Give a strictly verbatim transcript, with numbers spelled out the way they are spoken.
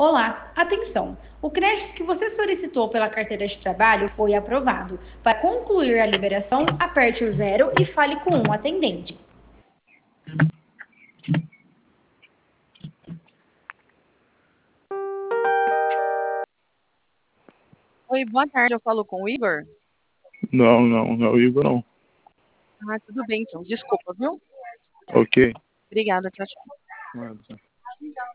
Olá, atenção! O crédito que você solicitou pela carteira de trabalho foi aprovado. Para concluir a liberação, aperte o zero e fale com um atendente. Oi, boa tarde, eu falo com o Igor? Não, não, não é o Igor, não. Ah, tudo bem então, desculpa, viu? Ok. Obrigada, tchau, tchau. Nada.